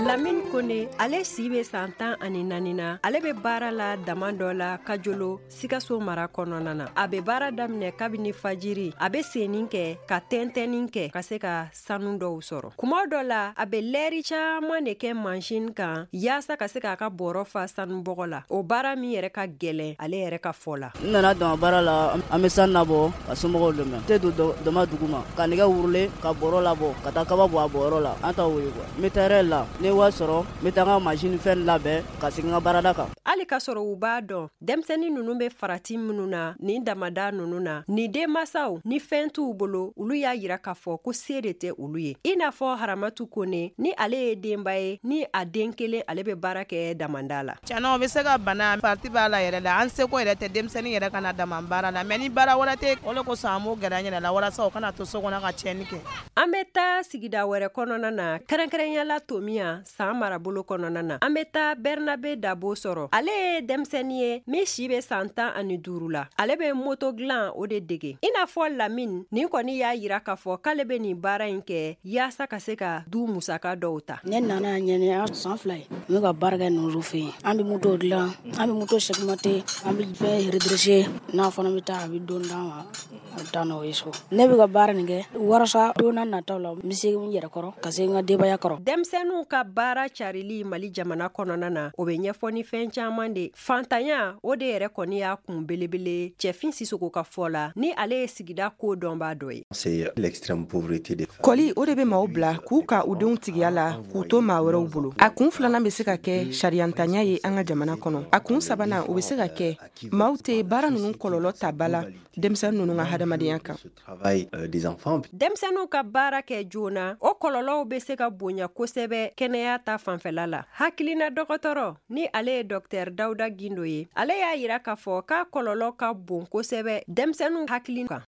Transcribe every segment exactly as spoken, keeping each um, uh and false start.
Lamine Kone ale si be san tan ani naani na ale be baara la dama dɔ la Kajolo Sikaso mara kɔnɔna na a be baara daminɛ kabini fajiri a be senin kɛ ka tɛntɛnnin kɛ ka se ka sanu dɔw sɔrɔ kuma dɔ la a be lɛri caaman de kɛ mansin kan yaasa ka se k'a ka bɔrɔ fa sanu bɔgɔ la o baara min yɛrɛ ka gɛlɛn ale yɛrɛ ka fɔ la n nana dama baara la an be sanu nabɔ ka somɔgɔw dɛmɛ tɛ don dama dugu ma ka nɛgɛ wurule ka bɔrɔ labɔ ka taa kaba bɔ a bɔyɔrɔ la an ta woye kuwa n be taa la ne wa sɔrɔ n be taa ka mansin fɛn labɛn ka segin ka baarada kan hali ka sɔrɔ u b'a dɔn denmisɛnnin nunu be farati minnu na ni damada nunu na ni denmasaw ni fɛn t'u bolo olu y'a yira k'a fɔ ko se de tɛ olu ye i n'a fɔ Haramatu Kone ni ale ye denba ye ni a den kelen ale be baara kɛ damanda la cɛna o be se ka bana parti b'a la yɛrɛ la an seko yɛrɛ tɛ denmisɛnnin yɛrɛ kana dama baara la mais ni baara wɛrɛ tɛ o le kosɔn an b'o gɛrɛ an yɛrɛ la walasa o kana to so kɔnɔ ka tiɲɛni kɛ an be taa sigida wɛrɛ kɔnɔna na kɛrɛnkɛrɛnyala Tomiya san marabolo kɔnɔna na an be taa Bernabe Dabo sɔrɔ ale ye denmisɛnnin ye min si be san tan ani duuru la ale be moto dilan o de dege i n'a fɔ Lamine nin kɔni y'a yira k'a fɔ k'ale be nin baara in kɛ yaasa ka se ka du musaka dɔw ta ne nana ɲɛnɛ a san fila ye n be ka baara kɛ ninnu fɛ yen an be moto dilan an be moto segmate an be fɛn redressé n'a fana be taa a be don d'an ma a be taa n'o ye so ne be ka baara nin kɛ walasa don n'a nataw la n be se n yɛrɛ kɔrɔ ka se n ka denbaya kɔrɔ denmisɛnninw ka baara carili Mali jamana kɔnɔna na o be ɲɛfɔ ni fɛn caaman de fantanya o de yɛrɛ kɔni y'a kun belebele Cɛfin Sisoko ka fɔ la ni ale ye sigida ko dɔnbaa dɔ ye c'est l'extrême pauvreté de kɔli o de be maaw bila k'u ka u denw tigiya la k'u to maa wɛrɛw bolo a kun filanan be se ka kɛ sariyantanya ye an ka jamana kɔnɔ a kun sabanan o be se ka kɛ maaw tɛ baara nunu kɔlɔlɔ ta bala denmisɛn nunu ka hadamadenya kan denmisɛnninw ka baara kɛ joona o kɔlɔlɔw be se ka bonya kosɛbɛ kɛnɛya ta fanfɛla la hakilina dɔgɔtɔrɔ ni ale ye Dr Dawuda Gindo ye ale y'a yira k'a fɔ k'a kɔlɔlɔ ka bon kosɛbɛ denmisɛnninw hakili kan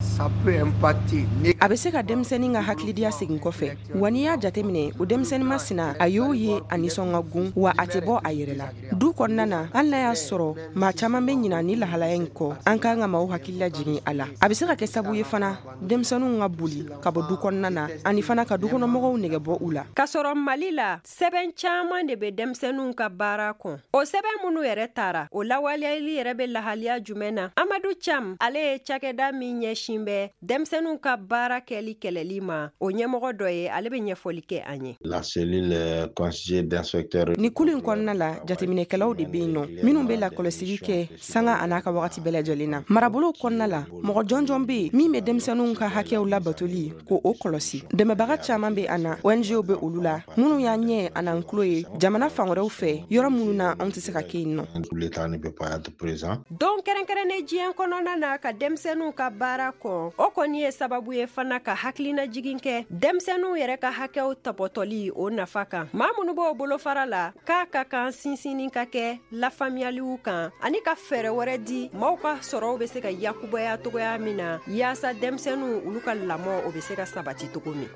a be se ka denmisɛnnin ka hakilidiya segin kɔfɛ wa n'i y'a jateminɛ o denmisɛnnin masina a y'o ye a nisɔn ka gun wa a tɛ bɔ a yɛrɛ la du kɔnɔna na hali n'a y'a sɔrɔ maa caman be ɲina ni lahalaya in kɔ an k'an ka maaw hakilila jigin a la a be se ka kɛ sabu ye fana denmisɛnninw ka boli ka bɔ du kɔnɔna na ani fana ka dukɔnɔmɔgɔw nɛgɛ bɔ u la ka sɔrɔ Mali la sɛbɛn caaman de be denmisɛnninw ka baara kɔn o sɛbɛn minnu yɛrɛ taara o lawaleyali yɛrɛ be lahaliya jumɛn na Amadu Cham ale ye cakɛda min ɲɛsin bɛ denmisɛnninw ka baara kɛli kɛlɛli ma o ɲɛmɔgɔ dɔ ye ale be ɲɛfɔli kɛ an ye la cellule conseiller d'inspecteur ni kulu in kɔnɔna la jateminɛkɛlaw de be yen nɔ minnu be lakɔlɔsili kɛ sanga a n'a ka wagati bɛɛ lajɛlen na marabolow kɔnɔna la mɔgɔ jɔnjɔn be yen min be denmisɛnninw ka hakɛw labatoli ko o kɔlɔsi dɛmɛbaga caaman be an na O N G o be olu la minnu y'an ɲɛ a n'an tulo ye jamana fan wɛrɛw fɛ yɔrɔ minnu na anw tɛ se ka kɛ yen nɔ don kɛrɛnkɛrɛnnen diɲɛ kɔnɔna na ka denmisɛnninw ka baara kɔn o kɔni ye sababu ye fana ka hakilina jigin kɛ denmisɛnninw yɛrɛ ka hakɛw tapɔtɔli o nafa kan maa minnu b'o bolofara la k'a ka kan sinsinni ka kɛ lafaamuyaliw kan ani ka fɛɛrɛ wɛrɛ di maaw ka sɔrɔw be se ka yakubaya togoya min na yaasa denmisɛnninw olu ka lamɔ o be se ka sabati togo min